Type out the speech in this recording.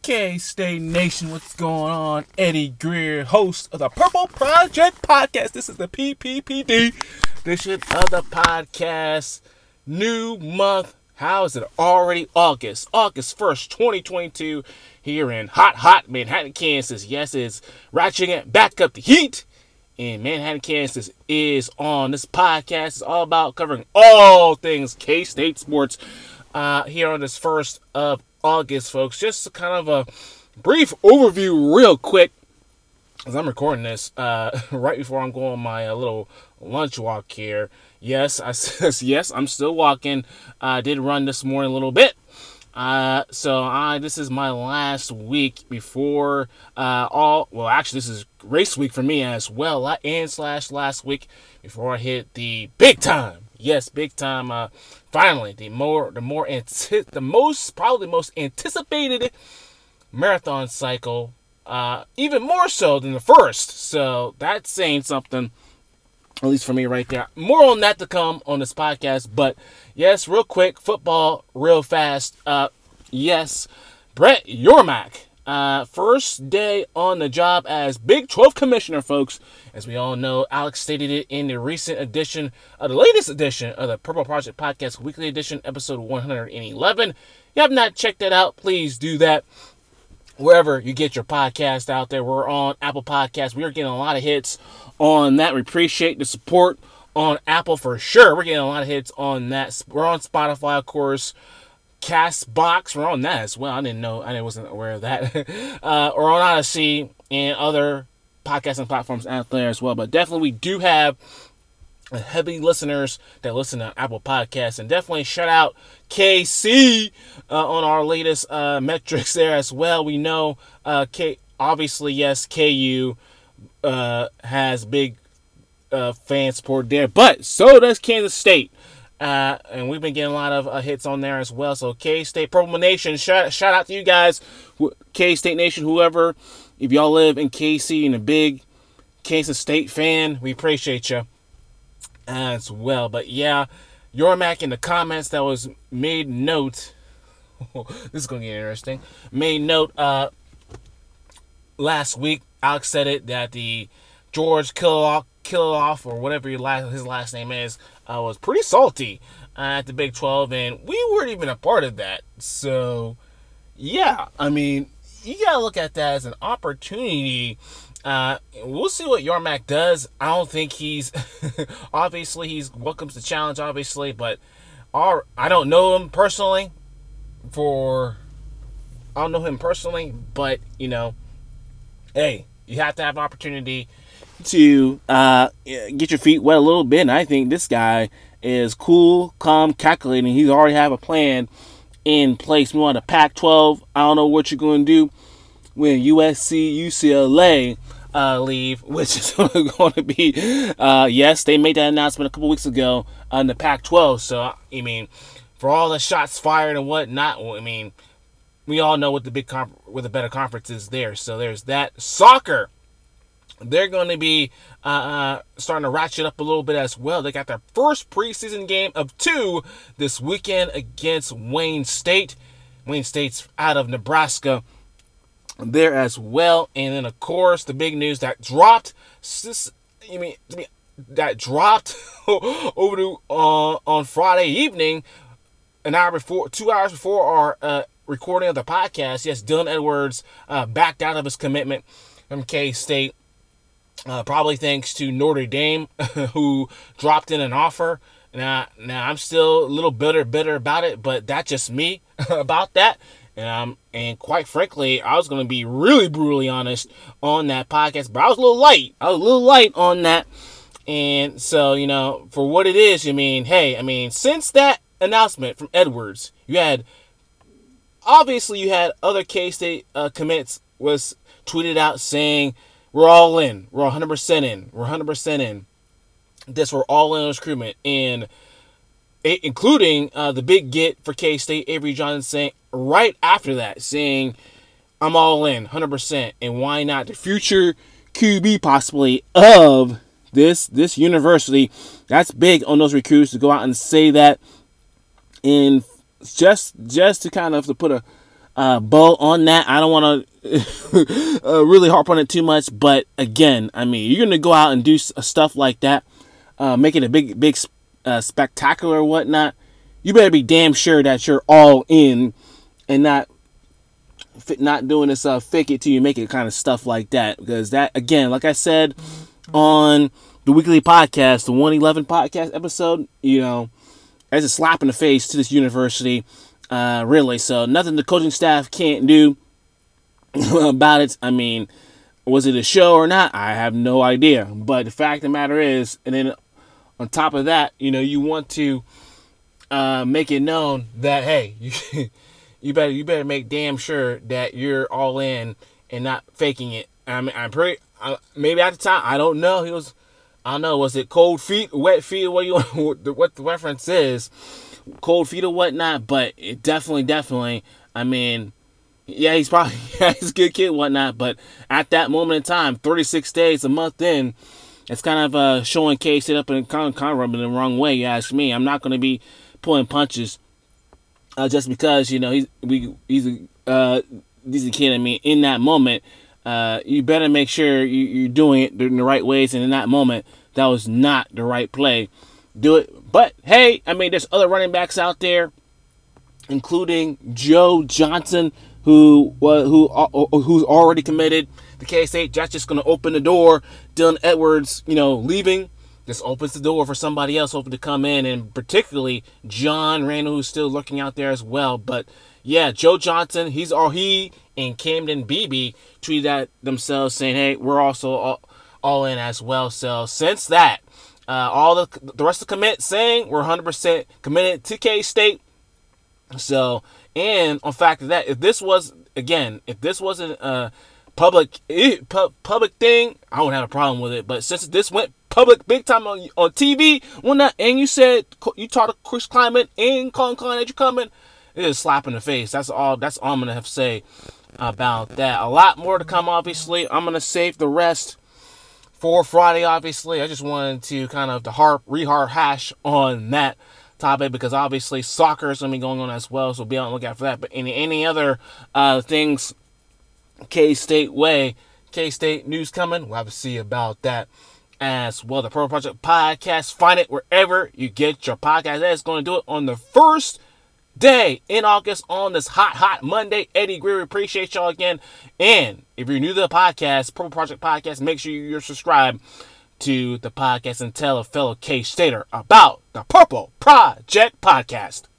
K-State Nation, what's going on? Eddie Greer, host of the Purple Project Podcast. This is the PPPD edition of the podcast. New month. How is it already August? August 1st, 2022, here in hot Manhattan, Kansas. Yes, it's ratcheting back up the heat in Manhattan, Kansas is on. This podcast is all about covering all things K-State sports here on this 1st of August, folks. Just kind of a brief overview real quick, as I'm recording this right before I'm going on my little lunch walk here. Yes, yes, I'm still walking. I did run this morning a little bit. So this is my last week before actually this is race week for me as well, and last week before I hit the big time. Yes, big time. Finally, the most anticipated marathon cycle, even more so than the first. So that's saying something, at least for me right there. More on that to come on this podcast. But yes, real quick, football, real fast. Yes, Brett Yormark, first day on the job as Big 12 commissioner, folks. As we all know, Alex stated it in the latest edition of the Purple Project Podcast Weekly Edition, episode 111. If you have not checked that out, please do that. Wherever you get your podcast out there, we're on Apple Podcasts. We are getting a lot of hits on that. We appreciate the support on Apple for sure. We're getting a lot of hits on that. We're on Spotify, of course. Castbox, we're on that as well. I wasn't aware of that. We're on Odyssey and other podcasting platforms out there as well. But definitely, we do have heavy listeners that listen to Apple Podcasts, and definitely shout out KC on our latest metrics there as well. We know obviously, yes, KU has big fan support there, but so does Kansas State. And we've been getting a lot of hits on there as well. So K-State, Purple Nation, shout out to you guys, K-State Nation, whoever. If y'all live in KC and a big Kansas State fan, we appreciate you as well. But yeah, Yormark in the comments that was made note. This is going to get interesting. Made note last week. Alex said it that the George Kiloff, or whatever his last name is, was pretty salty at the Big 12, and we weren't even a part of that. So, yeah, I mean, you gotta look at that as an opportunity. We'll see what Yormark does. I don't think he's obviously he's welcomes the challenge, obviously, but I don't know him personally. But hey, you have to have an opportunity to get your feet wet a little bit, and I think this guy is cool, calm, calculating. He's already have a plan in place. We want the Pac-12. I don't know what you're going to do when USC, UCLA leave, which is going to be, yes, they made that announcement a couple weeks ago on the Pac-12. So, I mean, for all the shots fired and whatnot, I mean, we all know what the better conference is there. So there's that. Soccer, they're going to be starting to ratchet up a little bit as well. They got their first preseason game of 2 this weekend against Wayne State. Wayne State's out of Nebraska there as well. And then, of course, the big news that dropped. That dropped over to on Friday evening, 2 hours before our recording of the podcast. Yes, Dylan Edwards backed out of his commitment from K-State. Probably thanks to Notre Dame, who dropped in an offer. Now I'm still a little bitter about it, but that's just me about that. And quite frankly, I was going to be really brutally honest on that podcast, but I was a little light on that. And so, for what it is, since that announcement from Edwards, you had other K-State commits was tweeted out saying, we're all in. We're 100% in. We're 100% in. We're all in on recruitment. And including the big get for K-State, Avery Johnson, saying right after that, saying, I'm all in, 100%. And why not? The future QB possibly of this university. That's big on those recruits to go out and say that. And just to kind of to put bow on that. I don't want to really harp on it too much, but again, I mean, you're gonna go out and do stuff like that, make it a big spectacular or whatnot. You better be damn sure that you're all in and not doing this fake it till you make it kind of stuff like that, because that, again, like I said on the weekly podcast, the 111 podcast episode, that's a slap in the face to this university, really. So nothing the coaching staff can't do about it. I mean, was it a show or not? I have no idea. But the fact of the matter is, and then on top of that, you want to make it known that, hey, you better make damn sure that you're all in and not faking it. I mean, maybe at the time, I don't know. I don't know, was it cold feet, wet feet, what the reference is, cold feet or whatnot, but it definitely, I mean, yeah, he's probably, he's a good kid, whatnot, but at that moment in time, 36 days, a month in, it's kind of showing K-State up and kind of rubbing the wrong way, you ask me. I'm not going to be pulling punches just because, he's a kid. I mean, in that moment, you better make sure you're doing it in the right ways, and in that moment, that was not the right play. Do it. But, hey, I mean, there's other running backs out there, including Joe Johnson, who's already committed to K-State. That's just going to open the door. Dylan Edwards, leaving, this opens the door for somebody else hoping to come in, and particularly John Randall, who's still lurking out there as well. But, yeah, Joe Johnson, he and Camden Beebe tweeted at themselves saying, hey, we're also all in as well. So since that, all the rest of the commit saying we're 100% committed to K-State. So, and on fact of that, if this wasn't a public thing, I wouldn't have a problem with it. But since this went public big time on TV, and you said you talked to Chris Klieman and Colin Klein that you're coming, it is a slap in the face. That's all I'm gonna have to say about that. A lot more to come, obviously. I'm gonna save the rest for Friday, obviously. I just wanted to kind of rehash on that topic, because obviously soccer is going to be going on as well, so be on the lookout for that. But any other things K-State way, K-State news coming, we'll have to see about that as well. The Purple Project Podcast, find it wherever you get your podcast. That is going to do it on the first day in August on this hot Monday. Eddie Greer, appreciate y'all again. And if you're new to the podcast, Purple Project Podcast, make sure you're subscribed to the podcast and tell a fellow K-Stater about the Purple Project Podcast.